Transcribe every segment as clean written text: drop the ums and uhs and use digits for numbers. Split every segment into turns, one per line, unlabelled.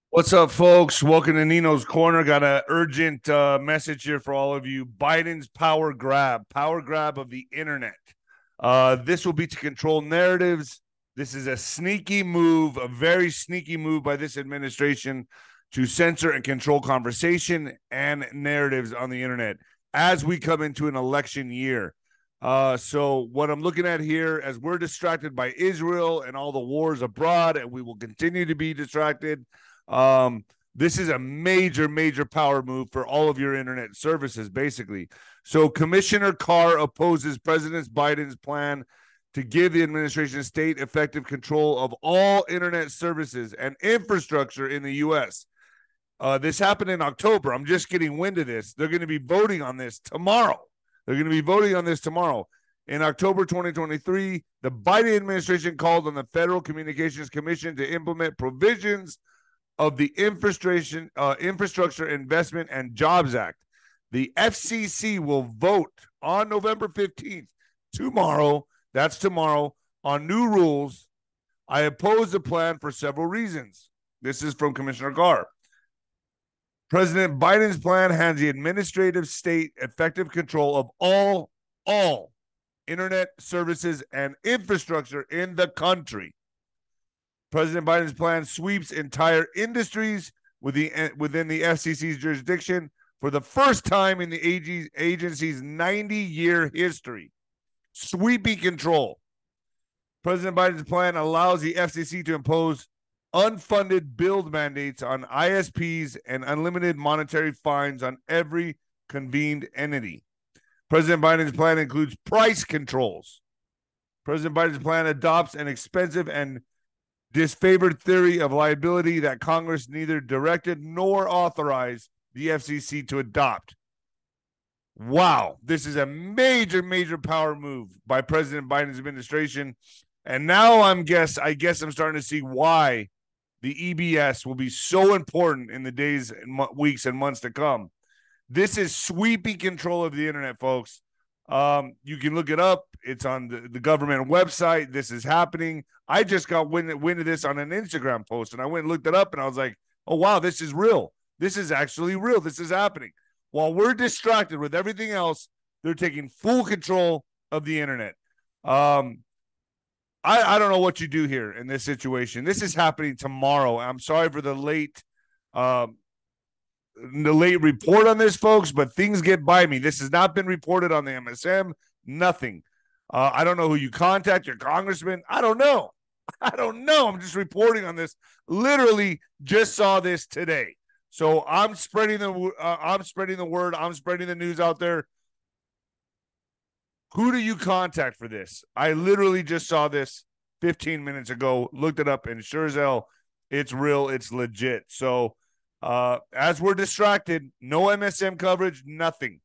What's up, folks? Welcome to Nino's Corner. Got an urgent message here for all of you. Biden's power grab of the internet. This will be to control narratives. This is a sneaky move, a very sneaky move by this administration to censor and control conversation and narratives on the internet as we come into an election year. So what I'm looking at here, as we're distracted by Israel and all the wars abroad, and we will continue to be distracted. This is a major power move for all of your internet services, basically. So Commissioner Carr opposes President Biden's plan to give the administration state effective control of all internet services and infrastructure in the U.S. This happened in October. I'm just getting wind of this. They're going to be voting on this tomorrow. In October 2023, the Biden administration called on the Federal Communications Commission to implement provisions of the Infrastructure Investment and Jobs Act. The FCC will vote on November 15th, tomorrow, on new rules. I oppose the plan for several reasons. This is from Commissioner Carr. President Biden's plan has the administrative state effective control of all internet services and infrastructure in the country. President Biden's plan sweeps entire industries within the FCC's jurisdiction for the first time in the agency's 90-year history. Sweeping control. President Biden's plan allows the FCC to impose unfunded build mandates on ISPs and unlimited monetary fines on every convened entity. President Biden's plan includes price controls. President Biden's plan adopts an expensive and disfavored theory of liability that Congress neither directed nor authorized the FCC to adopt. Wow, this is a major power move by President Biden's administration. And now I guess I'm starting to see why the EBS will be so important in the days, weeks, and months to come. This is sweeping control of the internet, folks. You can look it up. It's on the government website. This is happening. I just got wind of this on an Instagram post, and I went and looked it up, and I was like, oh, wow, this is real. This is actually real. This is happening. While we're distracted with everything else, they're taking full control of the internet. I don't know what you do here in this situation. This is happening tomorrow. I'm sorry for the late report on this, folks, but things get by me. This has not been reported on the MSM. Nothing. I don't know who you contact, your congressman. I don't know. I'm just reporting on this. Literally just saw this today. So I'm spreading the word. I'm spreading the news out there. Who do you contact for this? I literally just saw this 15 minutes ago, looked it up, and sure as hell, it's real. It's legit. So as we're distracted, no MSM coverage, nothing.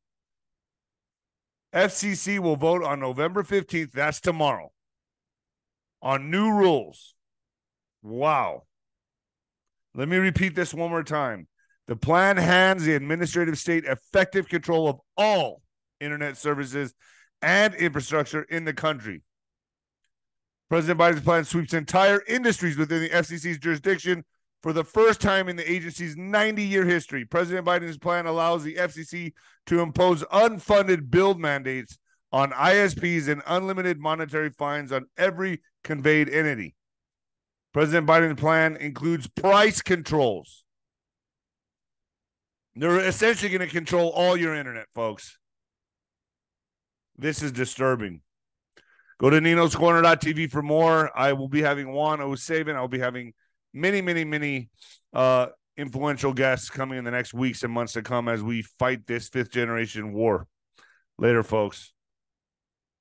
FCC will vote on November 15th. That's tomorrow. On new rules. Wow. Let me repeat this one more time. The plan hands the administrative state effective control of all internet services and infrastructure in the country. President Biden's plan sweeps entire industries within the FCC's jurisdiction for the first time in the agency's 90-year history. President Biden's plan allows the FCC to impose unfunded build mandates on ISPs and unlimited monetary fines on every conveyed entity. President Biden's plan includes price controls. They're essentially going to control all your internet, folks. This is disturbing. Go to ninoscorner.tv for more. I will be having Juan O'Savin. I'll be having many influential guests coming in the next weeks and months to come as we fight this fifth generation war. Later, folks.